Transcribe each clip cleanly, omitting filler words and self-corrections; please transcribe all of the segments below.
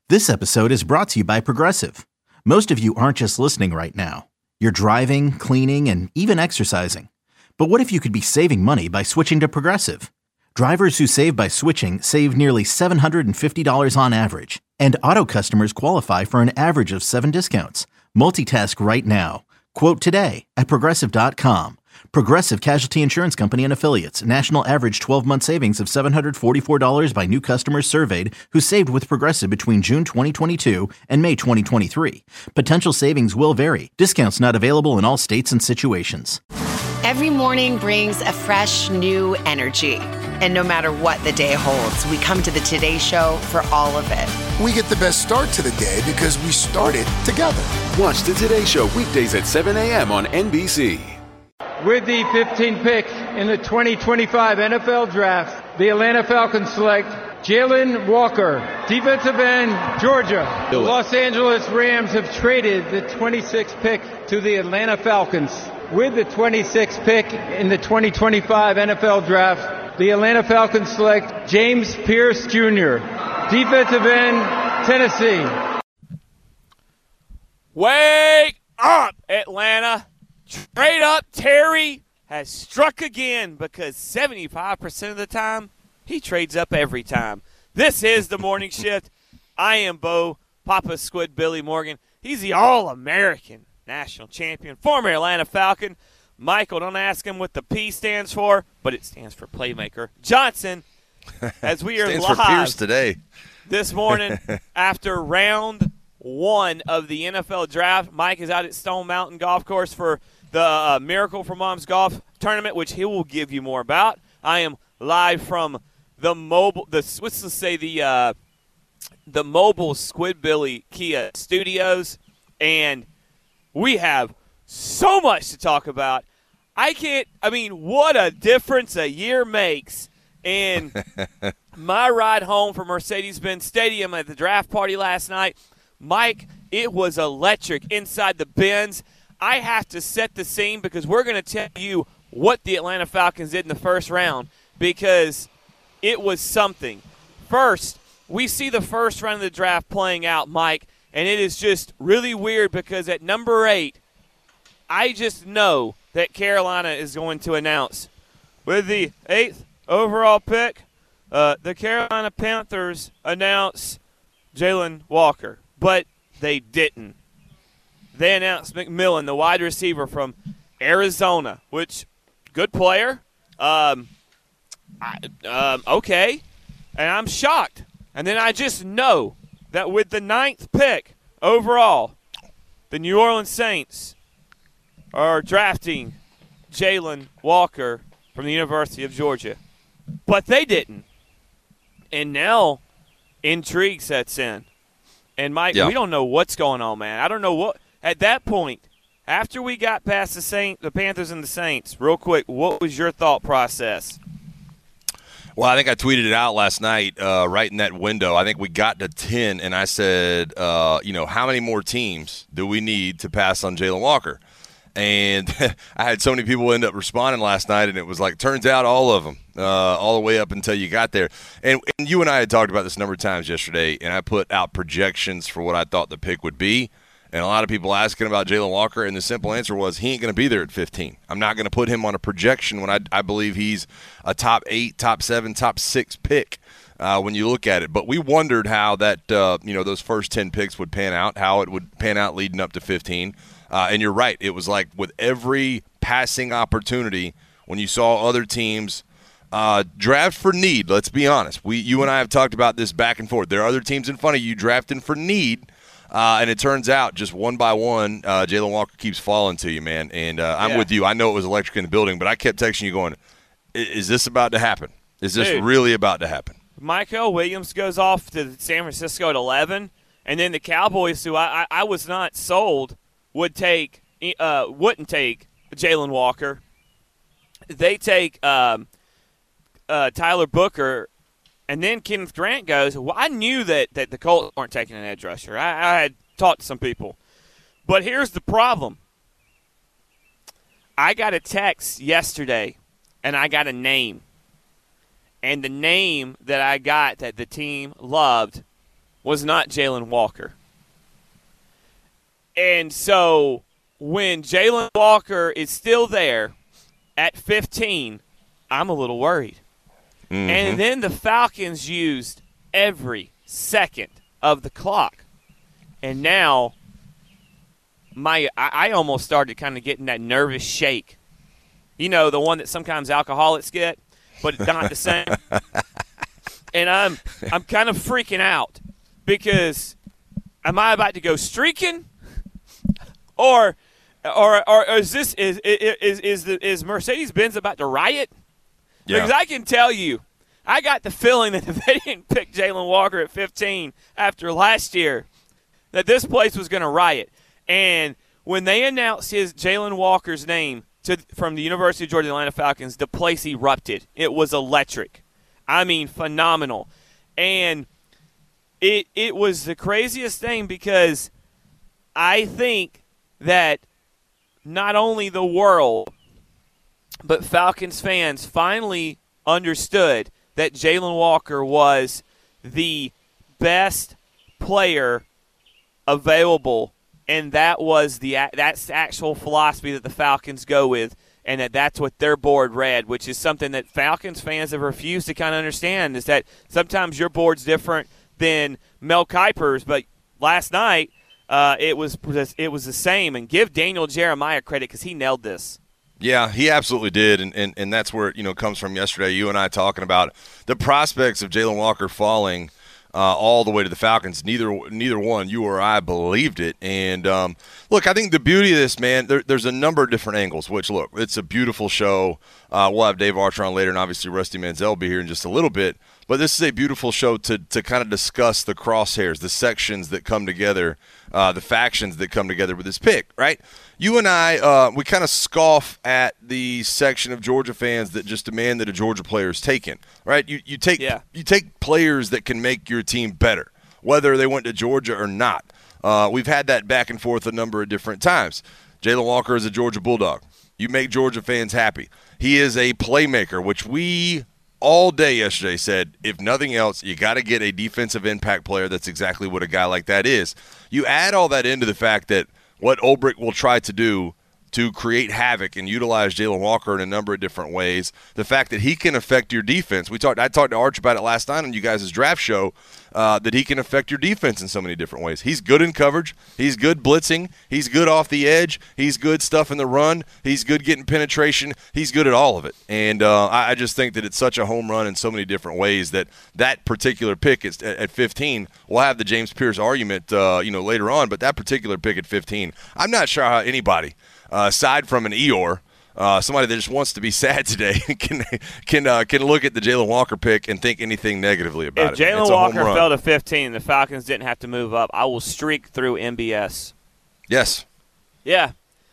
This episode is brought to you by Progressive. Most of you aren't just listening right now. You're driving, cleaning, and even exercising. But what if you could be saving money by switching to Progressive? Drivers who save by switching save nearly $750 on average. And auto customers qualify for an average of 7 discounts. Multitask right now. Quote today at Progressive.com. Progressive Casualty Insurance Company and Affiliates. National average 12-month savings of $744 by new customers surveyed who saved with Progressive between June 2022 and May 2023. Potential savings will vary. Discounts not available in all states and situations. Every morning brings a fresh, new energy. And no matter what the day holds, we come to the Today Show for all of it. We get the best start to the day because we started together. Watch the Today Show weekdays at 7 a.m. on NBC. With the 15th pick in the 2025 NFL Draft, the Atlanta Falcons select Jalen Walker, defensive end, Georgia. The Los Angeles Rams have traded the 26th pick to the Atlanta Falcons. With the 26th pick in the 2025 NFL Draft, the Atlanta Falcons select James Pierce Jr., defensive end, Tennessee. Wake up, Atlanta. Straight up, Terry has struck again because 75% of the time, he trades up every time. This is the Morning Shift. I am Bo, Papa Squid Billy Morgan. He's the All-American national champion, former Atlanta Falcon. Michael, don't ask him what the P stands for, but it stands for Playmaker. Johnson, as we are stands live for Pierce today. This morning after round one of the NFL Draft. Mike is out at Stone Mountain Golf Course for the Miracle for Moms Golf Tournament, which he will give you more about. I am live from the mobile Squidbilly Kia Studios, and we have so much to talk about. What a difference a year makes. And my ride home from Mercedes-Benz Stadium at the draft party last night, Mike, it was electric inside the Benz. I have to set the scene because we're going to tell you what the Atlanta Falcons did in the first round because it was something. First, we see the first round of the draft playing out, Mike, and it is just really weird because at number 8, I just know that Carolina is going to announce with the 8th overall pick, the Carolina Panthers announce Jalen Walker, but they didn't. They announced McMillan, the wide receiver from Arizona, which, good player. Okay. And I'm shocked. And then I just know that with the 9th pick overall, the New Orleans Saints are drafting Jalen Walker from the University of Georgia. But they didn't. And now intrigue sets in. And, Mike, we don't know what's going on, man. I don't know what – at that point, after we got past the Panthers and the Saints, real quick, what was your thought process? Well, I think I tweeted it out last night right in that window. I think we got to 10, and I said, how many more teams do we need to pass on Jalen Walker? And I had so many people end up responding last night, and it was like, turns out all of them, all the way up until you got there. And you and I had talked about this a number of times yesterday, and I put out projections for what I thought the pick would be. And a lot of people asking about Jalen Walker, and the simple answer was he ain't going to be there at 15. I'm not going to put him on a projection when I believe he's a top 8, top 7, top 6 pick when you look at it. But we wondered how that those first 10 picks would pan out, how it would pan out leading up to 15. And you're right. It was like with every passing opportunity when you saw other teams draft for need, let's be honest. You and I have talked about this back and forth. There are other teams in front of you drafting for need. And it turns out just one by one, Jalen Walker keeps falling to you, man. And I'm with you. I know it was electric in the building, but I kept texting you going, is this about to happen? Is this really about to happen? Michael Williams goes off to San Francisco at 11, and then the Cowboys, who I was not sold, wouldn't take Jalen Walker. They take Tyler Booker. And then Kenneth Grant goes, well, I knew that the Colts weren't taking an edge rusher. I had talked to some people. But here's the problem. I got a text yesterday, and I got a name. And the name that I got that the team loved was not Jalen Walker. And so when Jalen Walker is still there at 15, I'm a little worried. Mm-hmm. And then the Falcons used every second of the clock. And now I almost started kind of getting that nervous shake. You know, the one that sometimes alcoholics get, but it's not the same. And I'm kind of freaking out because am I about to go streaking? Or is this is Mercedes-Benz about to riot? Yeah. Because I can tell you, I got the feeling that if they didn't pick Jalen Walker at 15 after last year, that this place was going to riot. And when they announced Jalen Walker's name from the University of Georgia Atlanta Falcons, the place erupted. It was electric. I mean, phenomenal. And it was the craziest thing because I think that not only the world, but Falcons fans finally understood that Jalen Walker was the best player available, and that's the actual philosophy that the Falcons go with, and that's what their board read, which is something that Falcons fans have refused to kind of understand, is that sometimes your board's different than Mel Kiper's, but last night it was the same. And give Daniel Jeremiah credit because he nailed this. Yeah, he absolutely did, and that's where it comes from yesterday. You and I talking about the prospects of Jalen Walker falling all the way to the Falcons. Neither one, you or I, believed it. And look, I think the beauty of this, man, there's a number of different angles. Which, look, it's a beautiful show. We'll have Dave Archer on later, and obviously Rusty Manziel will be here in just a little bit. But this is a beautiful show to kind of discuss the crosshairs, the sections that come together, the factions that come together with this pick, right? You and I, we kind of scoff at the section of Georgia fans that just demand that a Georgia player is taken, right? You take players that can make your team better, whether they went to Georgia or not. We've had that back and forth a number of different times. Jalen Walker is a Georgia Bulldog. You make Georgia fans happy. He is a playmaker, which we all day yesterday said, if nothing else, you got to get a defensive impact player. That's exactly what a guy like that is. You add all that into the fact that what Ulbrich will try to do to create havoc and utilize Jalen Walker in a number of different ways, the fact that he can affect your defense. I talked to Arch about it last night on you guys' draft show, that he can affect your defense in so many different ways. He's good in coverage. He's good blitzing. He's good off the edge. He's good stuff in the run. He's good getting penetration. He's good at all of it. And I just think that it's such a home run in so many different ways that particular pick at 15, we'll have the James Pierce argument later on, but that particular pick at 15, I'm not sure how anybody, aside from an Eeyore, somebody that just wants to be sad today, can look at the Jalen Walker pick and think anything negatively about it. If Jalen Walker fell to 15, the Falcons didn't have to move up, I will streak through MBS. Yes. Yeah.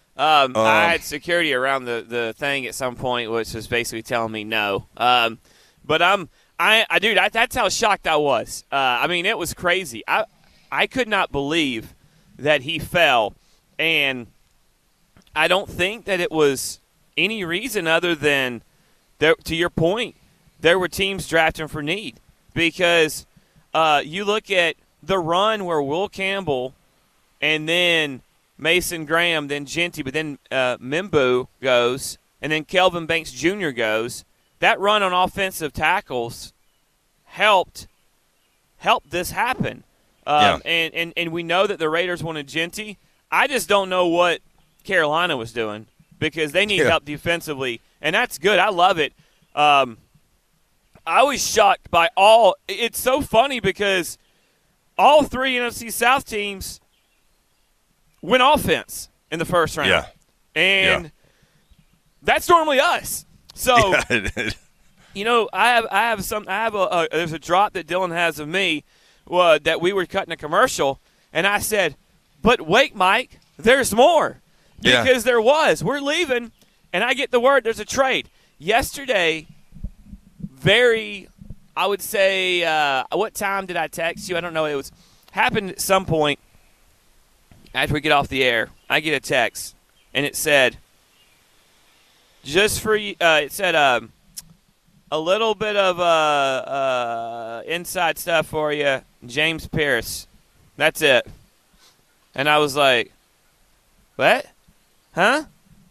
I had security around the thing at some point, which was basically telling me no. But dude, that's how shocked I was. I mean, it was crazy. I could not believe that he fell, and I don't think that it was any reason other than, to your point, there were teams drafting for need. Because you look at the run where Will Campbell and then Mason Graham, then Genty, but then Mimbu goes, and then Kelvin Banks Jr. goes. That run on offensive tackles helped this happen. And we know that the Raiders wanted Genty. I just don't know what Carolina was doing because they need help defensively, and that's good. I love it. I was shocked by all – it's so funny because all three NFC South teams went offense in the first round. Yeah. And that's normally us. So, there's a drop that Dylan has of me that we were cutting a commercial, and I said, but wait, Mike, there's more. Because there was. We're leaving, and I get the word there's a trade. Yesterday, I would say, what time did I text you? I don't know. It was happened at some point after we get off the air. I get a text, and it said, just for you, a little bit of inside stuff for you. James Pierce. That's it. And I was like, what? Huh?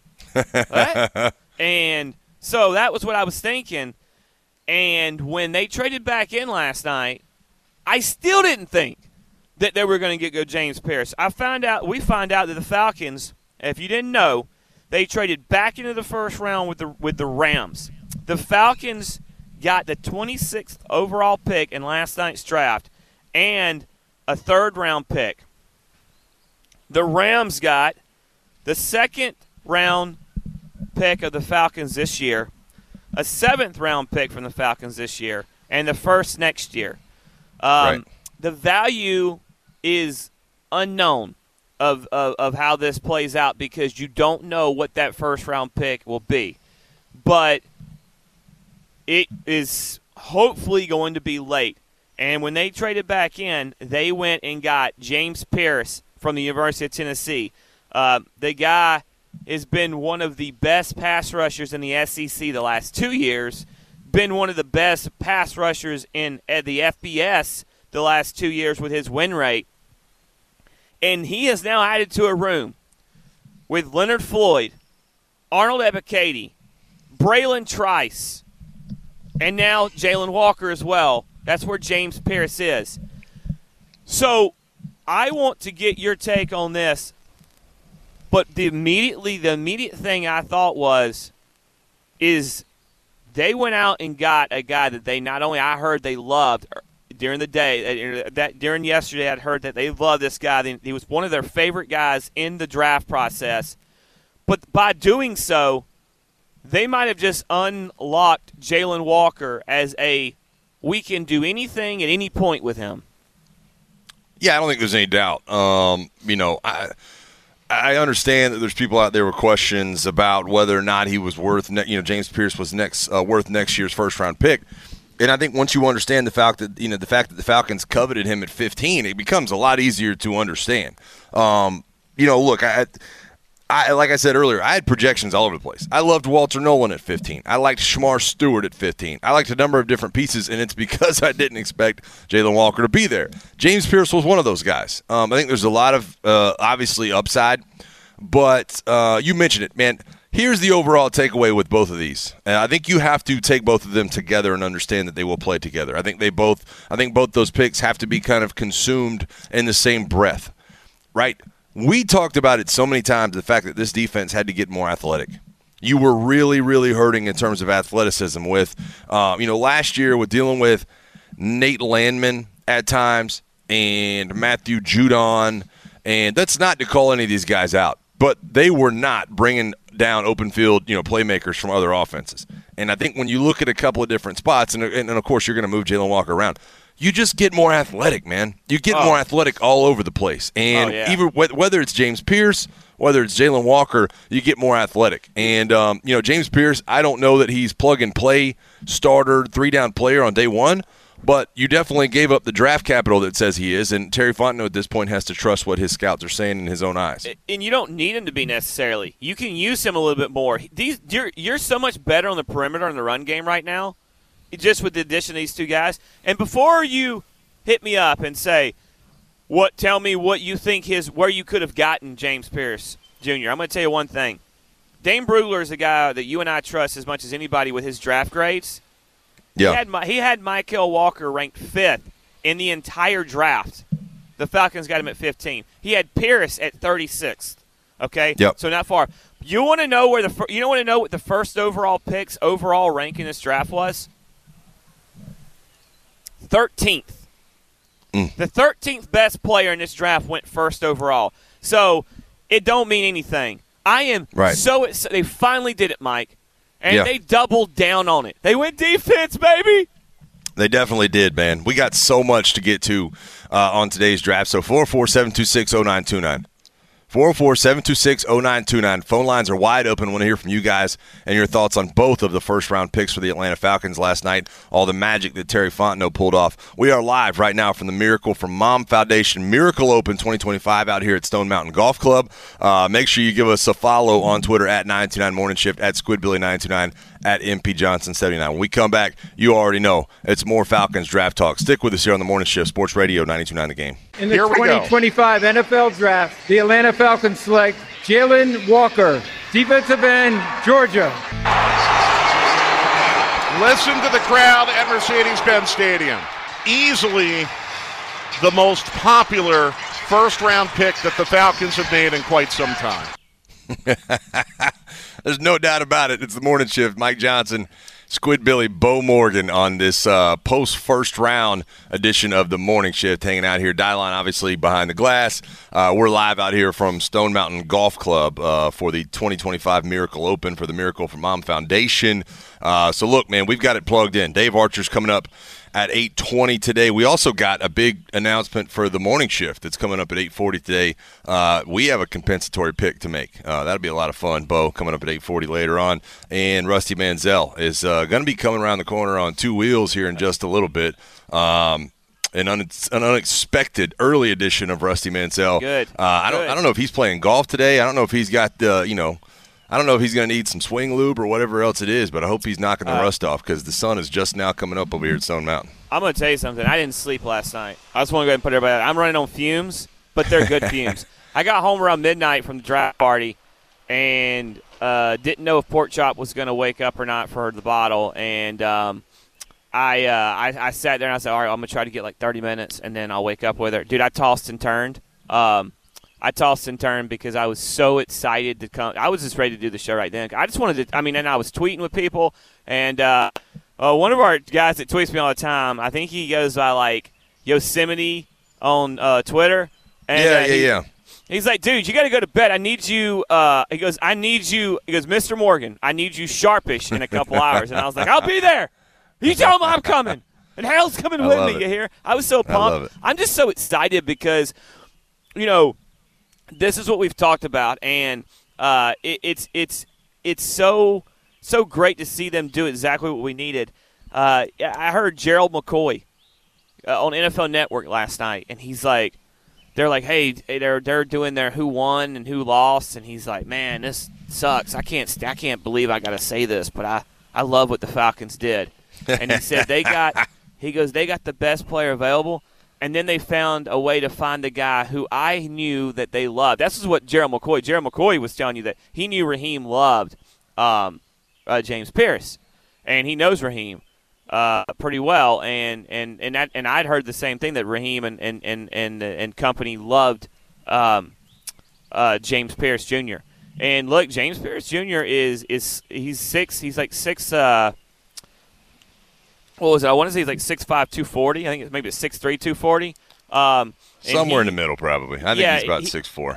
What? And so that was what I was thinking. And when they traded back in last night, I still didn't think that they were going to go James Pierce. We found out that the Falcons, if you didn't know, they traded back into the first round with the Rams. The Falcons got the 26th overall pick in last night's draft and a third-round pick. The Rams got the second-round pick of the Falcons this year, a seventh-round pick from the Falcons this year, and the first next year. Right. The value is unknown of how this plays out because you don't know what that first-round pick will be. But it is hopefully going to be late. And when they traded back in, they went and got James Pierce from the University of Tennessee. The guy has been one of the best pass rushers in the SEC the last 2 years, been one of the best pass rushers in the FBS the last 2 years with his win rate. And he is now added to a room with Leonard Floyd, Arnold Ebiketie, Braylon Trice, and now Jalen Walker as well. That's where James Pierce is. So I want to get your take on this, but the immediate thing I thought is they went out and got a guy that they not only I heard they loved during the day, during yesterday I'd heard that they loved this guy. He was one of their favorite guys in the draft process. But by doing so, they might have just unlocked Jalen Walker as we can do anything at any point with him. Yeah, I don't think there's any doubt. I understand that there's people out there with questions about whether or not he was worth, James Pierce was worth next year's first-round pick. And I think once you understand the fact that the Falcons coveted him at 15, it becomes a lot easier to understand. Look, I like I said earlier, I had projections all over the place. I loved Walter Nolan at 15. I liked Shemar Stewart at 15. I liked a number of different pieces, and it's because I didn't expect Jalen Walker to be there. James Pierce was one of those guys. I think there's a lot of, obviously, upside. But you mentioned it, man. Here's the overall takeaway with both of these. I think you have to take both of them together and understand that they will play together. I think both those picks have to be kind of consumed in the same breath, right? We talked about it so many times, the fact that this defense had to get more athletic. You were really, really hurting in terms of athleticism with, last year with dealing with Nate Landman at times and Matthew Judon. And that's not to call any of these guys out, but they were not bringing down open field, playmakers from other offenses. And I think when you look at a couple of different spots, and of course you're going to move Jalen Walker around, you just get more athletic, man. You get more athletic all over the place. And even whether it's James Pierce, whether it's Jalen Walker, you get more athletic. And, James Pierce, I don't know that he's plug-and-play starter, three-down player on day one, but you definitely gave up the draft capital that says he is, and Terry Fontenot at this point has to trust what his scouts are saying in his own eyes. And you don't need him to be necessarily. You can use him a little bit more. You're so much better on the perimeter in the run game right now, just with the addition of these two guys. And before you hit me up and say, tell me what you think where you could have gotten James Pierce Jr., I'm going to tell you one thing. Dane Brugler is a guy that you and I trust as much as anybody with his draft grades. Yeah. He had Mykal Walker ranked 5th in the entire draft. The Falcons got him at 15. He had Pierce at 36th. Okay? Yep. So not far. You want to know what the first overall pick's overall rank in this draft was? 13th. The 13th best player in this draft went first overall. So it don't mean anything. I am so excited. They finally did it, Mike. And they doubled down on it. They went defense, baby. They definitely did, man. We got so much to get to on today's draft. So 404-726-0929. 404-726-0929. Phone lines are wide open. I want to hear from you guys and your thoughts on both of the first-round picks for the Atlanta Falcons last night, all the magic that Terry Fontenot pulled off. We are live right now from the Miracle from Mom Foundation Miracle Open 2025 out here at Stone Mountain Golf Club. Make sure you give us a follow on Twitter at 929 Morning Shift, at SquidBilly929, at MP Johnson 79. When we come back, you already know it's more Falcons draft talk. Stick with us here on the Morning Shift, Sports Radio 92.9 The Game. In the 2025 NFL Draft, the Atlanta Falcons select Jalen Walker, defensive end, Georgia. Listen to the crowd at Mercedes-Benz Stadium. Easily the most popular first-round pick that the Falcons have made in quite some time. There's no doubt about it. It's the Morning Shift. Mike Johnson, Squid Billy, Bo Morgan on this post-first round edition of the Morning Shift, hanging out here. Dyline, obviously, behind the glass. We're live out here from Stone Mountain Golf Club for the 2025 Miracle Open for the Miracle for Mom Foundation. So, look, man, we've got it plugged in. Dave Archer's coming up at 8:20 today. We also got a big announcement for the morning shift that's coming up at 8:40 today. We have a compensatory pick to make. That'll be a lot of fun. Bo coming up at 8:40 later on. And Rusty Manziel is going to be coming around the corner on two wheels here in just a little bit. An unexpected early edition of Rusty Manziel. Good. I don't know if he's playing golf today. I don't know if he's got I don't know if he's going to need some swing lube or whatever else it is, but I hope he's knocking the rust off because the sun is just now coming up over here at Stone Mountain. I'm going to tell you something. I didn't sleep last night. I just want to go ahead and put everybody out. I'm running on fumes, but they're good fumes. I got home around midnight from the draft party and didn't know if Pork Chop was going to wake up or not for the bottle. And I sat there and I said, all right, I'm going to try to get like 30 minutes, and then I'll wake up with her. Dude, I tossed and turned. I tossed and turned because I was so excited to come. I was just ready to do the show right then. I just wanted to – and I was tweeting with people. And one of our guys that tweets me all the time, I think he goes by like Yosemite on Twitter. And, yeah. He's like, dude, you got to go to bed. I need you he goes, Mr. Morgan, I need you sharpish in a couple hours. And I was like, I'll be there. You tell him I'm coming. And Harold's coming with me, you hear? I was so pumped. I'm just so excited because, this is what we've talked about, and it's so great to see them do exactly what we needed. I heard Gerald McCoy on NFL Network last night, and he's like, they're like, hey, they're doing their who won and who lost, and he's like, man, this sucks. I can't believe I got to say this, but I love what the Falcons did. And he said they got the best player available. And then they found a way to find the guy who I knew that they loved. This is what Gerald McCoy was telling you, that he knew Raheem loved James Pierce, and he knows Raheem pretty well. And I'd heard the same thing, that Raheem and company loved James Pierce Jr. And look, James Pierce Jr. he's like 6. What was it? I want to say he's like 6'5", 240. I think it's maybe 6'3", 240. Somewhere in the middle, probably. I think he's about 6'4".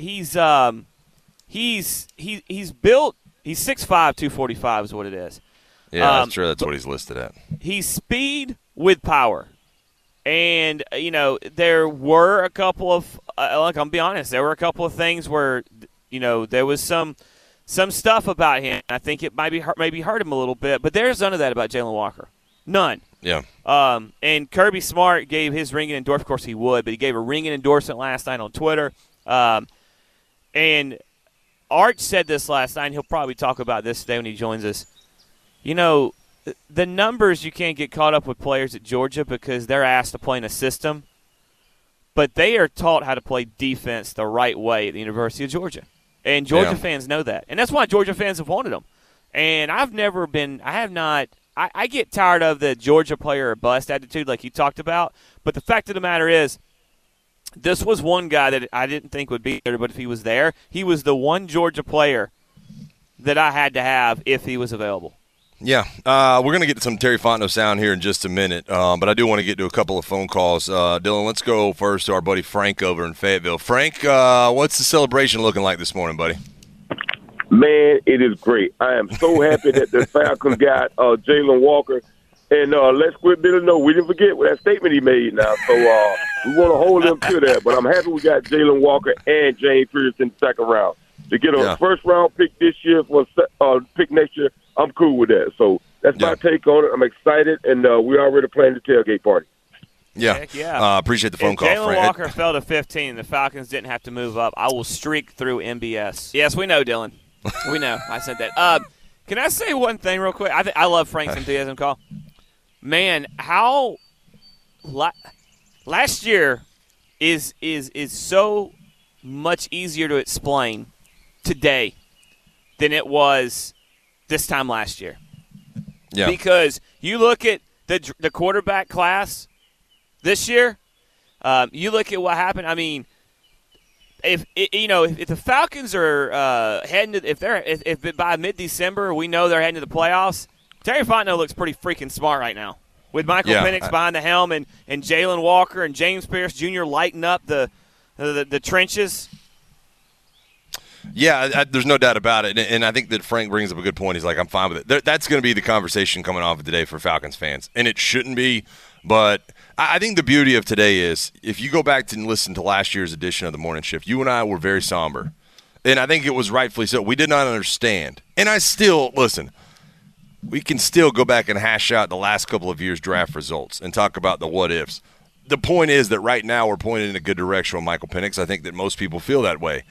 He's built. He's 6'5", 245 is what it is. Yeah, that's true. That's what he's listed at. He's speed with power, and there were a couple of I'm gonna be honest. There were a couple of things where there was some stuff about him. I think it maybe hurt him a little bit, but there's none of that about Jalen Walker. None. Yeah. And Kirby Smart gave his ringing endorsement. Of course he would, but he gave a ringing endorsement last night on Twitter. And Arch said this last night, and he'll probably talk about this today when he joins us. The numbers, you can't get caught up with players at Georgia because they're asked to play in a system, but they are taught how to play defense the right way at the University of Georgia. And Georgia fans know that. And that's why Georgia fans have wanted them. And I get tired of the Georgia player or bust attitude like you talked about, but the fact of the matter is, this was one guy that I didn't think would be there, but if he was there, he was the one Georgia player that I had to have if he was available. Yeah, we're going to get to some Terry Fontenot sound here in just a minute, but I do want to get to a couple of phone calls. Dylan, let's go first to our buddy Frank over in Fayetteville. Frank, what's the celebration looking like this morning, buddy? Man, it is great. I am so happy that the Falcons got Jalen Walker. And let's quit Billy. No, we didn't forget that statement he made now. So we want to hold him to that. But I'm happy we got Jalen Walker and James Pierce in the second round. To get a first-round pick this year for a pick next year, I'm cool with that. So that's my take on it. I'm excited, and we're already planning the tailgate party. Yeah. Appreciate the phone call, Jalen Walker fell to 15 and the Falcons didn't have to move up, I will streak through MBS. Yes, we know, Dylan. We know. I said that. Can I say one thing real quick? I love Frank's enthusiasm call. Man, how last year is so much easier to explain today than it was this time last year. Yeah. Because you look at the quarterback class this year, you look at what happened. I mean, if the Falcons are heading to if by mid-December we know they're heading to the playoffs, Terry Fontenot looks pretty freaking smart right now with Michael Penix behind the helm and Jalen Walker and James Pierce Jr. lighting up the trenches. Yeah, there's no doubt about it, and I think that Frank brings up a good point. He's like, I'm fine with it. That's going to be the conversation coming off of today for Falcons fans, and it shouldn't be, but I think the beauty of today is if you go back and listen to last year's edition of the Morning Shift, you and I were very somber, and I think it was rightfully so. We did not understand, and I still – listen, we can still go back and hash out the last couple of years' draft results and talk about the what-ifs. The point is that right now we're pointing in a good direction with Michael Penix. I think that most people feel that way.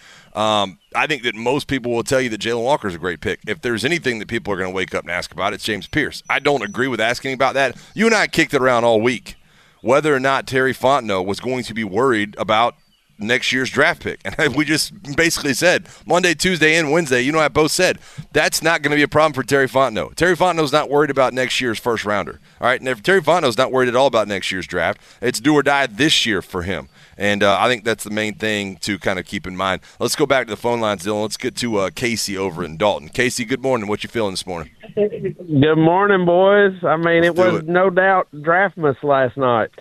I think that most people will tell you that Jalen Walker is a great pick. If there's anything that people are going to wake up and ask about, it's James Pierce. I don't agree with asking about that. You and I kicked it around all week, whether or not Terry Fontenot was going to be worried about next year's draft pick. And we just basically said Monday, Tuesday, and Wednesday, you know, I both said that's not going to be a problem for Terry Fontenot. Terry Fontenot's not worried about next year's first rounder. All right, and if Terry Fontenot's not worried at all about next year's draft, it's do or die this year for him. And I think that's the main thing to kind of keep in mind. Let's go back to the phone lines, Dylan. Let's get to Casey over in Dalton. Casey, good morning. What you feeling this morning? Good morning, boys. I mean, it was no doubt Draftmas last night.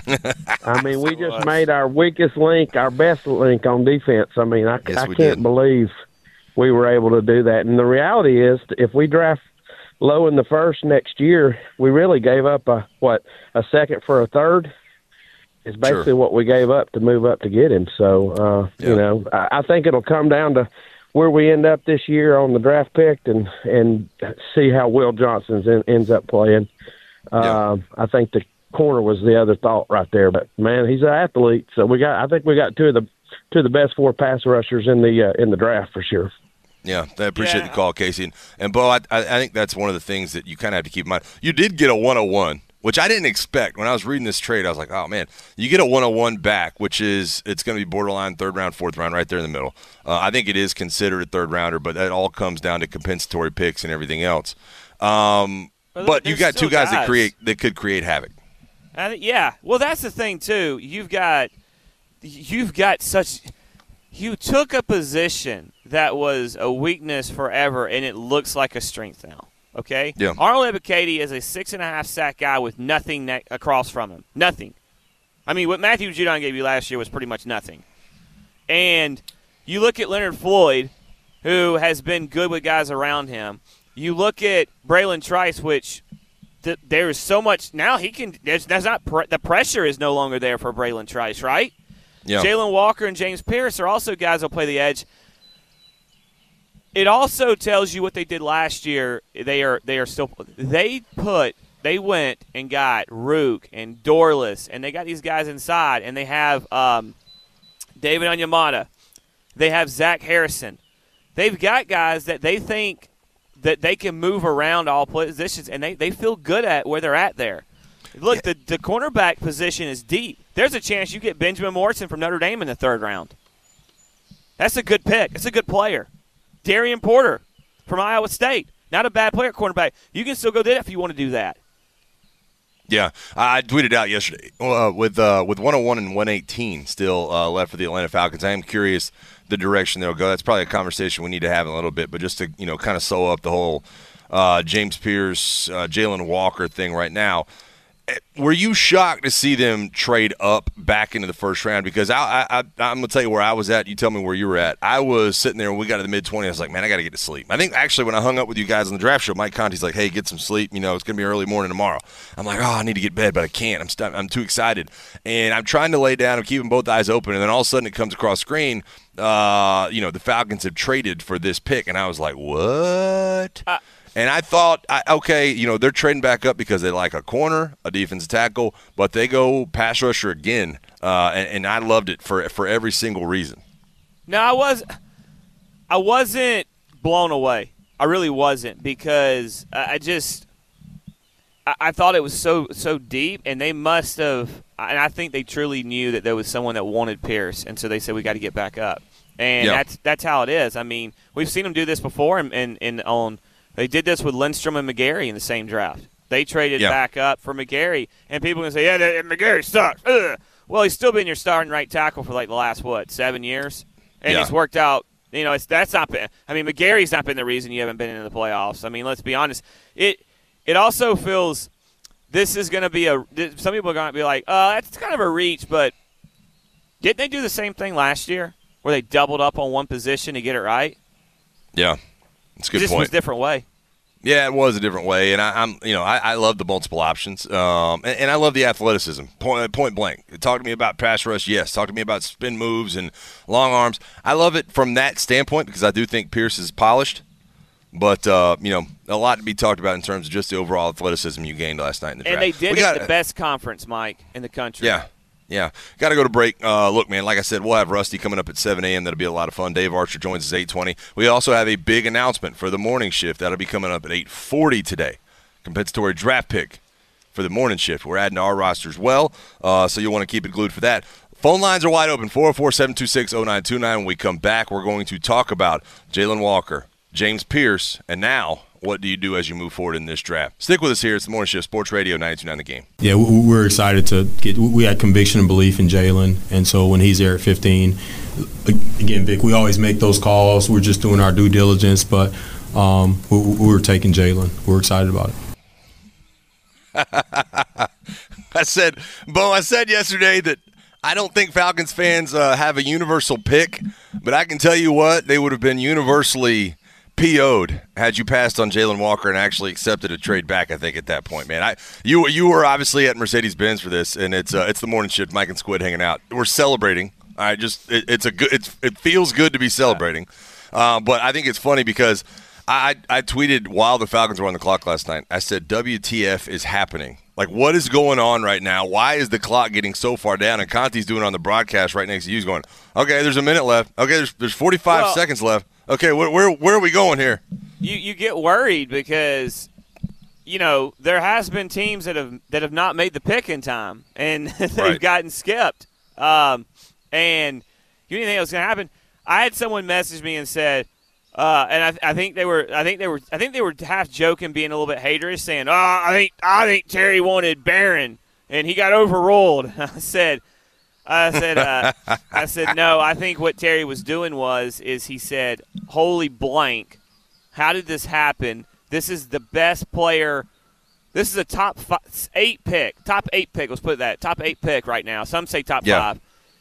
I mean, we just made our weakest link our best link on defense. I mean, I can't believe we were able to do that. And the reality is, if we draft low in the first next year, we really gave up a second for a third. It's basically what we gave up to move up to get him. So, you know, I think it'll come down to where we end up this year on the draft pick and see how Will Johnson ends up playing. I think the corner was the other thought right there, but man, he's an athlete. So I think we got two of the best four pass rushers in the draft for sure. Yeah, I appreciate the call, Casey. And Bo, I think that's one of the things that you kind of have to keep in mind. You did get a 101, which I didn't expect. When I was reading this trade, I was like, oh, man, you get a 101 back, which is it's going to be borderline third round, fourth round, right there in the middle. I think it is considered a third rounder, but that all comes down to compensatory picks and everything else. But you got two guys that could create havoc. Well, that's the thing too. You took a position that was a weakness forever, and it looks like a strength now. Okay? Yeah. Arnold Ebiketie is a 6.5 sack guy with nothing across from him. Nothing. I mean, what Matthew Judon gave you last year was pretty much nothing. And you look at Leonard Floyd, who has been good with guys around him. You look at Braylon Trice, which there is so much now he can. There's not the pressure is no longer there for Braylon Trice, right? Yeah. Jalen Walker and James Pierce are also guys who'll play the edge. It also tells you what they did last year. They went and got Rook and Dorless, and they got these guys inside, and they have David Onyemata. They have Zach Harrison. They've got guys that they think that they can move around all positions, and they feel good at where they're at there. Look, the cornerback position is deep. There's a chance you get Benjamin Morrison from Notre Dame in the third round. That's a good pick. That's a good player. Darian Porter from Iowa State. Not a bad player, cornerback. You can still go do that if you want to do that. Yeah, I tweeted out yesterday with 101 and 118 still left for the Atlanta Falcons. I am curious the direction they'll go. That's probably a conversation we need to have in a little bit, but just to kind of sew up the whole James Pierce, Jalen Walker thing right now. Were you shocked to see them trade up back into the first round? Because I'm going to tell you where I was at. You tell me where you were at. I was sitting there when we got to the mid-20s. I was like, man, I got to get to sleep. I think actually when I hung up with you guys on the draft show, Mike Conti's like, hey, get some sleep. It's going to be early morning tomorrow. I'm like, I need to get to bed, but I can't. I'm too excited. And I'm trying to lay down. I'm keeping both eyes open. And then all of a sudden it comes across screen, the Falcons have traded for this pick. And I was like, what? And I thought, they're trading back up because they like a corner, a defensive tackle, but they go pass rusher again, and I loved it for every single reason. No, I wasn't blown away. I really wasn't, because I thought it was so deep, and they must have – and I think they truly knew that there was someone that wanted Pierce, and so they said we got to get back up. And that's how it is. I mean, we've seen them do this before they did this with Lindstrom and McGarry in the same draft. They traded back up for McGarry, and people can say, McGarry sucks. Ugh. Well, he's still been your starting right tackle for like the last, 7 years? And he's worked out. That's not been – I mean, McGarry's not been the reason you haven't been in the playoffs. I mean, let's be honest. It also feels this is going to be some people are going to be like, that's kind of a reach, but didn't they do the same thing last year where they doubled up on one position to get it right? Yeah, that's a good point. This was a different way. Yeah, it was a different way, and I love the multiple options, and I love the athleticism. Point blank. Talk to me about pass rush, yes. Talk to me about spin moves and long arms. I love it from that standpoint because I do think Pierce is polished, but a lot to be talked about in terms of just the overall athleticism you gained last night in the draft. And they did it in the best conference, Mike, in the country. Yeah. Got to go to break. Look, man, like I said, we'll have Rusty coming up at 7 a.m. That'll be a lot of fun. Dave Archer joins us at 8:20. We also have a big announcement for the morning shift. That'll be coming up at 8:40 today. Compensatory draft pick for the morning shift. We're adding to our roster as well, so you'll want to keep it glued for that. Phone lines are wide open, 404-726-0929. When we come back, we're going to talk about Jalen Walker, James Pierce, and now what do you do as you move forward in this draft? Stick with us here. It's the Morning Shift, Sports Radio 92.9 The Game. Yeah, we're excited to we had conviction and belief in Jalen, and so when he's there at 15, again, Vic, we always make those calls. We're just doing our due diligence, but we're taking Jalen. We're excited about it. I said yesterday that I don't think Falcons fans have a universal pick, but I can tell you what, they would have been universally PO'd had you passed on Jalen Walker and actually accepted a trade back, I think, at that point, man. You were obviously at Mercedes-Benz for this, and it's the morning shift, Mike and Squid hanging out. We're celebrating. It feels good to be celebrating. But I think it's funny because I tweeted while the Falcons were on the clock last night, I said, WTF is happening? Like, what is going on right now? Why is the clock getting so far down? And Conti's doing it on the broadcast right next to you. He's going, okay, there's a minute left. Okay, there's 45 seconds left. Okay, where are we going here? You get worried because, there has been teams that have not made the pick in time, and they've gotten skipped. And you didn't think it was going to happen. I had someone message me and said, and I think they were half joking, being a little bit haterish, saying, I think Terry wanted Barron and he got overruled. I said, no, I think what Terry was doing is he said, holy blank, how did this happen? This is the best player. This is a top 8 pick. Let's put it that. Top 8 pick right now. Some say top 5.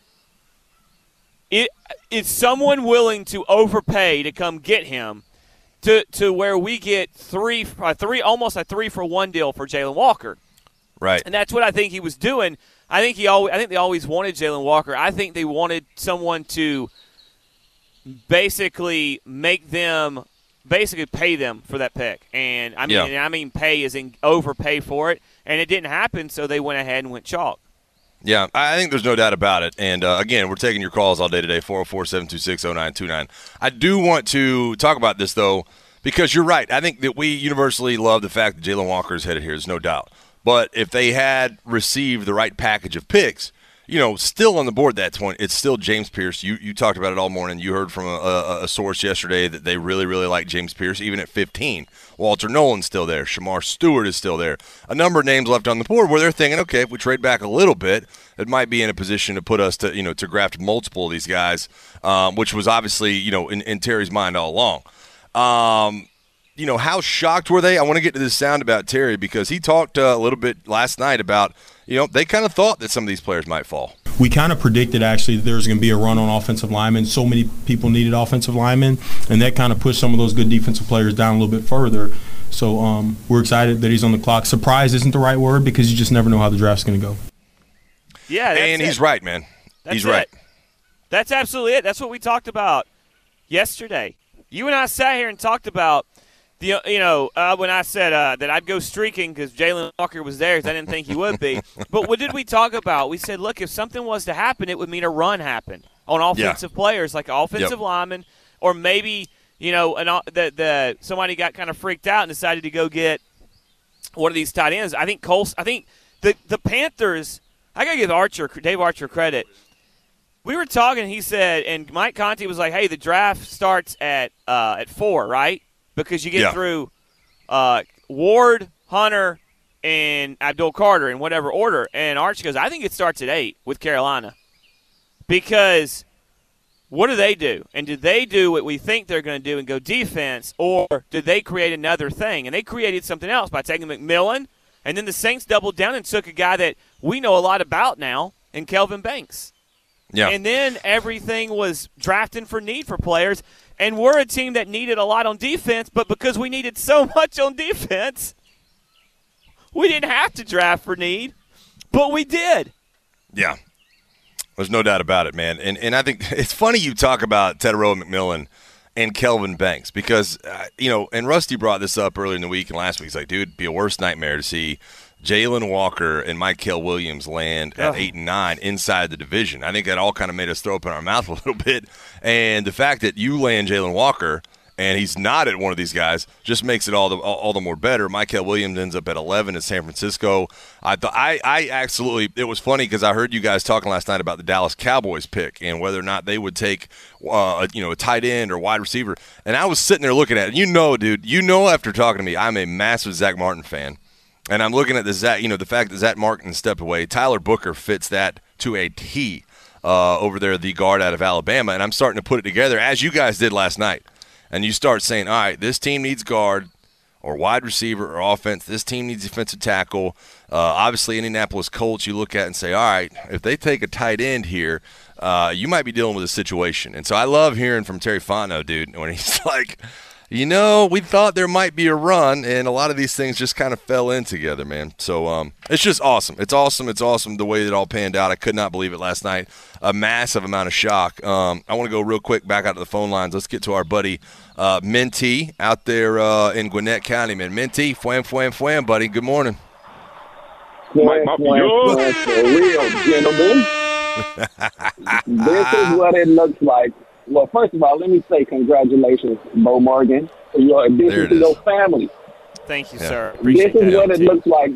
Is someone willing to overpay to come get him to where we get almost a 3-for-1 deal for Jalen Walker? Right. And that's what I think he was doing. I think they always wanted Jalen Walker. I think they wanted someone to basically pay them for that pick. And I mean pay as in overpay for it. And it didn't happen, so they went ahead and went chalk. Yeah, I think there's no doubt about it. And, again, we're taking your calls all day today, 404-726-0929. I do want to talk about this, though, because you're right. I think that we universally love the fact that Jalen Walker is headed here. There's no doubt. But if they had received the right package of picks, still on the board at that point, it's still James Pierce. You talked about it all morning. You heard from a source yesterday that they really, really like James Pierce, even at 15. Walter Nolan's still there. Shamar Stewart is still there. A number of names left on the board where they're thinking, okay, if we trade back a little bit, it might be in a position to put us to graft multiple of these guys, which was obviously, in Terry's mind all along. How shocked were they? I want to get to this sound about Terry because he talked a little bit last night about, they kind of thought that some of these players might fall. We kind of predicted, actually, that there was going to be a run on offensive linemen. So many people needed offensive linemen, and that kind of pushed some of those good defensive players down a little bit further. So we're excited that he's on the clock. Surprise isn't the right word because you just never know how the draft's going to go. Yeah, and he's right, man. He's right. That's absolutely it. That's what we talked about yesterday. You and I sat here and talked about when I said that I'd go streaking because Jalen Walker was there because I didn't think he would be. But what did we talk about? We said, look, if something was to happen, it would mean a run happened on offensive players, like offensive linemen, or maybe, somebody got kind of freaked out and decided to go get one of these tight ends. I think the Panthers. I gotta give Dave Archer credit. We were talking. He said, and Mike Conti was like, "Hey, the draft starts at 4, right? Because you get through Ward, Hunter, and Abdul Carter in whatever order." And Arch goes, "I think it starts at 8 with Carolina, because what do they do? And did they do what we think they're going to do and go defense, or did they create another thing?" And they created something else by taking McMillan, and then the Saints doubled down and took a guy that we know a lot about now in Kelvin Banks. Yeah. And then everything was drafting for need for players, and we're a team that needed a lot on defense, but because we needed so much on defense, we didn't have to draft for need, but we did. Yeah. There's no doubt about it, man. And I think it's funny you talk about Tetairoa McMillan and Kelvin Banks because, and Rusty brought this up earlier in the week and last week. He's like, dude, it'd be a worst nightmare to see Jalen Walker and Mykel Williams land at 8 and 9 inside the division. I think that all kind of made us throw up in our mouth a little bit. And the fact that you land Jalen Walker and he's not at one of these guys just makes it all the more better. Mykel Williams ends up at 11 in San Francisco. I absolutely – it was funny because I heard you guys talking last night about the Dallas Cowboys pick and whether or not they would take a tight end or wide receiver. And I was sitting there looking at it. Dude, after talking to me, I'm a massive Zach Martin fan. And I'm looking at the fact that Zach Martin stepped away. Tyler Booker fits that to a T over there, the guard out of Alabama. And I'm starting to put it together, as you guys did last night. And you start saying, all right, this team needs guard or wide receiver or offense. This team needs defensive tackle. Obviously, Indianapolis Colts, you look at and say, all right, if they take a tight end here, you might be dealing with a situation. And so I love hearing from Terry Fontenot, dude, when he's like – we thought there might be a run, and a lot of these things just kind of fell in together, man. So it's just awesome. It's awesome the way it all panned out. I could not believe it last night. A massive amount of shock. I want to go real quick back out to the phone lines. Let's get to our buddy Minty out there in Gwinnett County, man. Minty, fwam, buddy. Good morning. For real, gentlemen. This is what it looks like. Well, first of all, let me say congratulations, Bo Morgan, for your addition to your family. Thank you, sir. Appreciate this is what it looks like.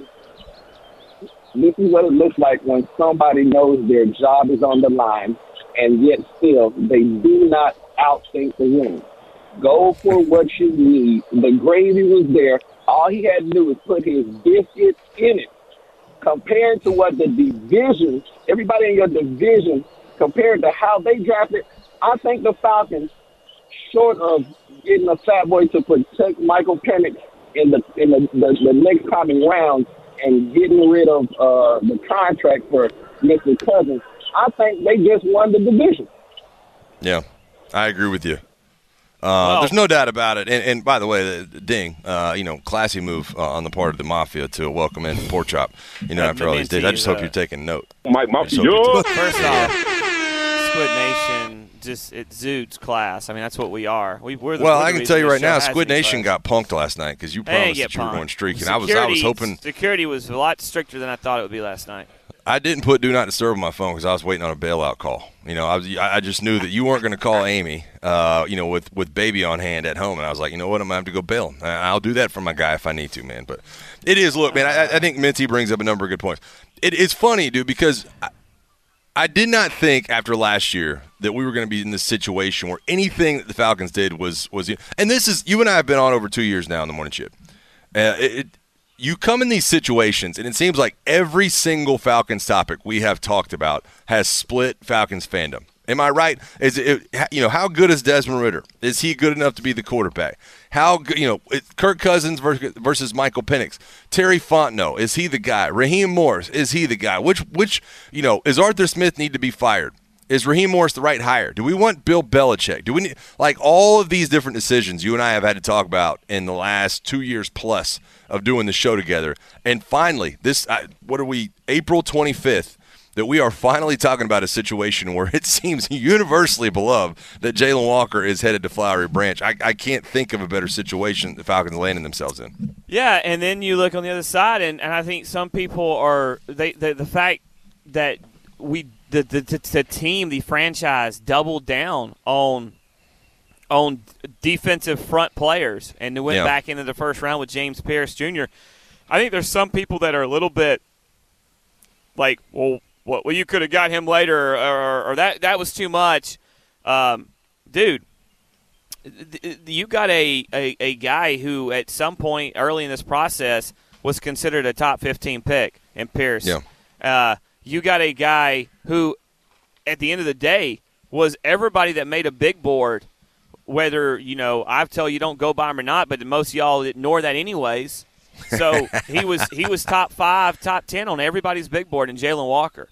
This is what it looks like when somebody knows their job is on the line, and yet still they do not outthink the room. Go for what you need. The gravy was there. All he had to do was put his biscuits in it. Compared to what the division, everybody in your division, compared to how they drafted, I think the Falcons, short of getting a fat boy to protect Michael Penix in the next coming round and getting rid of the contract for Mr. Cousins, I think they just won the division. Yeah, I agree with you. There's no doubt about it. And by the way, ding, classy move on the part of the Mafia to welcome in Pork Chop, after all these days. I just hope you're taking note. Mike Mafia. First off, Squid Nation just exudes class. I mean, that's what we are. I can tell you right now, Squid Nation got punked last night because you promised that you were going streaking. I was hoping security was a lot stricter than I thought it would be last night. I didn't put Do Not Disturb on my phone because I was waiting on a bailout call. I just knew that you weren't going to call Amy, with baby on hand at home. And I was like, you know what, I'm going to have to go bail. I'll do that for my guy if I need to, man. But it is, look, man, I think Minty brings up a number of good points. It's funny, dude, because I did not think after last year that we were going to be in this situation where anything that the Falcons did was and this is, you and I have been on over 2 years now in the Morning Chip. You come in these situations, and it seems like every single Falcons topic we have talked about has split Falcons fandom. Am I right? How good is Desmond Ridder? Is he good enough to be the quarterback? How good, Kirk Cousins versus Michael Penix. Terry Fontenot, is he the guy? Raheem Morris, is he the guy? Which is Arthur Smith need to be fired? Is Raheem Morris the right hire? Do we want Bill Belichick? Do we need, all of these different decisions you and I have had to talk about in the last 2 years plus of doing the show together. And finally, April 25th, that we are finally talking about a situation where it seems universally beloved that Jalen Walker is headed to Flowery Branch. I can't think of a better situation the Falcons landing themselves in. Yeah, and then you look on the other side, and I think some people are the fact that the team, the franchise, doubled down on on defensive front players, and they went back into the first round with James Pierce Jr. I think there's some people that are a little bit like, well, you could have got him later, or that was too much. Dude, you got a guy who at some point early in this process was considered a top 15 pick in Pierce. Yeah. You got a guy who, at the end of the day, was everybody that made a big board, whether, I tell you don't go by him or not, but most of y'all ignore that anyways. So he was top 5, top 10 on everybody's big board in Jalen Walker.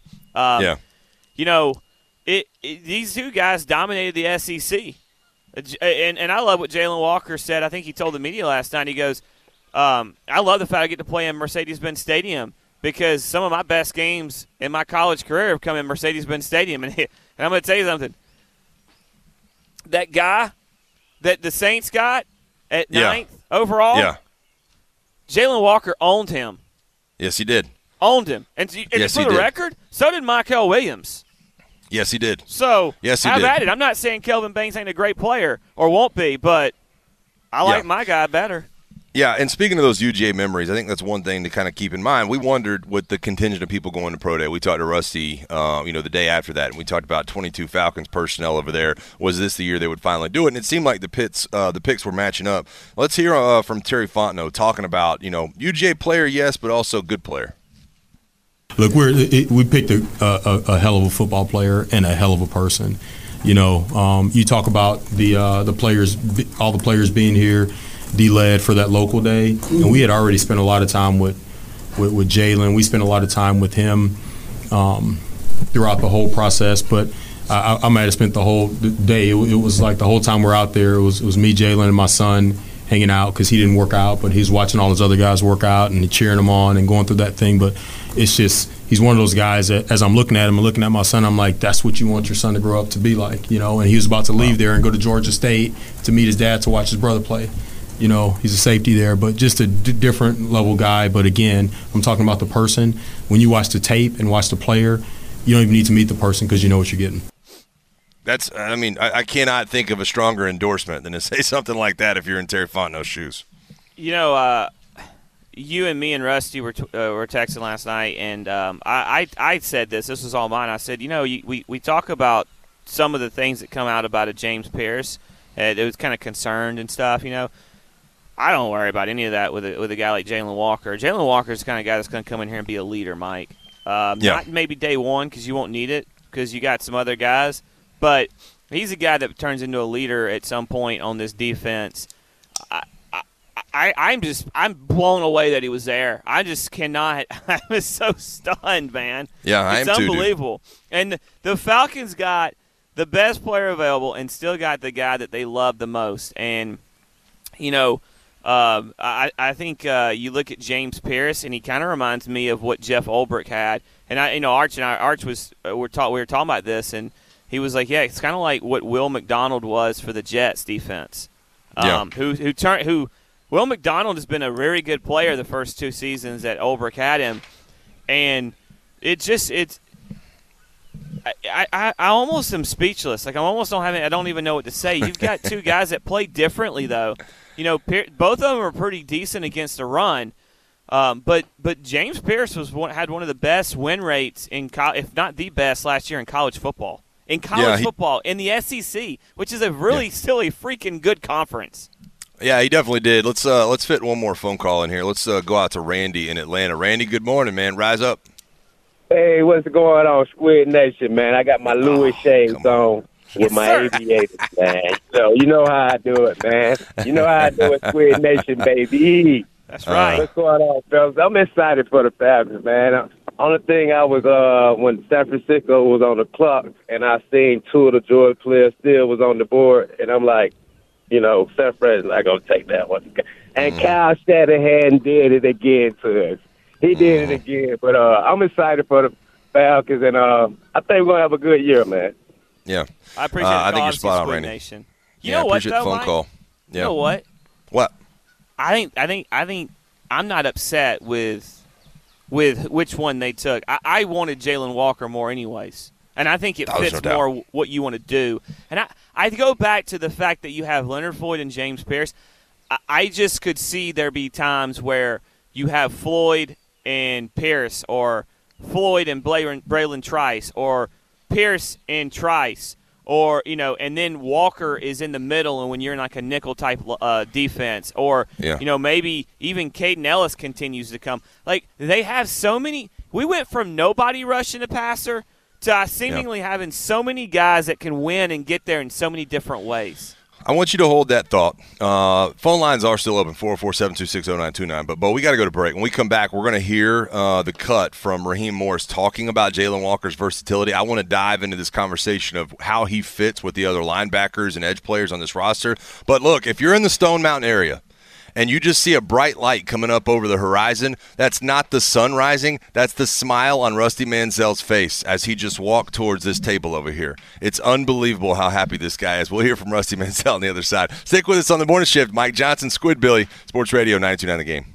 These two guys dominated the SEC. And I love what Jalen Walker said. I think he told the media last night. He goes, I love the fact I get to play in Mercedes-Benz Stadium because some of my best games in my college career have come in Mercedes-Benz Stadium. And I'm going to tell you something. That guy that the Saints got at 9th overall, Jalen Walker owned him. Yes, he did. Owned him. And for the record, so did Michael Williams. Yes, he did. So, yes, have at it. I'm not saying Kelvin Banks ain't a great player or won't be, but I like my guy better. Yeah, and speaking of those UGA memories, I think that's one thing to kind of keep in mind. We wondered with the contingent of people going to Pro Day. We talked to Rusty, the day after that, and we talked about 22 Falcons personnel over there. Was this the year they would finally do it? And it seemed like the picks were matching up. Let's hear from Terry Fontenot talking about, UGA player, yes, but also good player. Look, we picked a hell of a football player and a hell of a person. You talk about the players, all the players being here, D-Led for that local day, and we had already spent a lot of time with Jalen. We spent a lot of time with him throughout the whole process, but I might have spent the whole day. It was like the whole time we're out there, it was me, Jalen, and my son hanging out because he didn't work out, but he's watching all his other guys work out and cheering them on and going through that thing. But it's just he's one of those guys that as I'm looking at him and looking at my son, I'm like, that's what you want your son to grow up to be like, And he was about to leave there and go to Georgia State to meet his dad to watch his brother play. He's a safety there, but just a different level guy. But again, I'm talking about the person. When you watch the tape and watch the player, you don't even need to meet the person because you know what you're getting. I cannot think of a stronger endorsement than to say something like that if you're in Terry Fontenot's shoes. You and me and Rusty were texting last night, and I said this was all mine. I said, we talk about some of the things that come out about a James Pierce. It was kind of concerned and stuff, I don't worry about any of that with a guy like Jalen Walker. Jalen Walker is the kind of guy that's going to come in here and be a leader, Mike. Not maybe day one because you won't need it because you got some other guys, but he's a guy that turns into a leader at some point on this defense. I'm blown away that he was there. I just cannot. I was so stunned, man. Yeah, I am too. It's unbelievable. And the Falcons got the best player available and still got the guy that they love the most. And I think you look at James Pierce, and he kind of reminds me of what Jeff Ulbrich had. And Arch was we were talking about this, and he was like, yeah, it's kind of like what Will McDonald was for the Jets defense. Who Will McDonald has been a very good player the first 2 seasons that Ulbrich had him, and I almost am speechless. Like I don't even know what to say. You've got 2 guys that play differently though. Both of them are pretty decent against the run, but James Pierce had one of the best win rates if not the best last year in college football. In football, in the SEC, which is still a freaking good conference. Yeah, he definitely did. Let's fit one more phone call in here. Let's go out to Randy in Atlanta. Randy, good morning, man. Rise up. Hey, what's going on, Squid Nation, man? I got my Louis shades on with my aviators, man. You know how I do it, man. You know how I do it, Squid Nation, baby. That's right. What's going on, fellas? I'm excited for the Falcons, man. Only thing I was when San Francisco was on the clock and I seen 2 of the Georgia players still was on the board, and I'm like, San Fran's not going to take that one. And Kyle Shanahan did it again to us. He did it again. But I'm excited for the Falcons, and I think we're going to have a good year, man. Yeah. I appreciate the call. I think you're spot on, Randy. Nation. You know what, appreciate the phone call. Yeah. You know what? What? I think I'm not upset with which one they took. I wanted Jalen Walker more anyways. And I think it fits more what you want to do. And I go back to the fact that you have Leonard Floyd and James Pierce. I just could see there be times where you have Floyd and Pierce, or Floyd and Braylon Trice, or Pierce and Trice, or, and then Walker is in the middle and when you're in like a nickel-type defense, or, maybe even Caden Ellis continues to come. Like, they have so many – we went from nobody rushing the passer to seemingly having so many guys that can win and get there in so many different ways. I want you to hold that thought. Phone lines are still open, 447-260-0929. But we got to go to break. When we come back, we're going to hear the cut from Raheem Morris talking about Jalen Walker's versatility. I want to dive into this conversation of how he fits with the other linebackers and edge players on this roster. But, look, if you're in the Stone Mountain area and you just see a bright light coming up over the horizon, that's not the sun rising. That's the smile on Rusty Manziel's face as he just walked towards this table over here. It's unbelievable how happy this guy is. We'll hear from Rusty Manziel on the other side. Stick with us on the morning shift. Mike Johnson, Squid Billy, Sports Radio 92.9 The Game.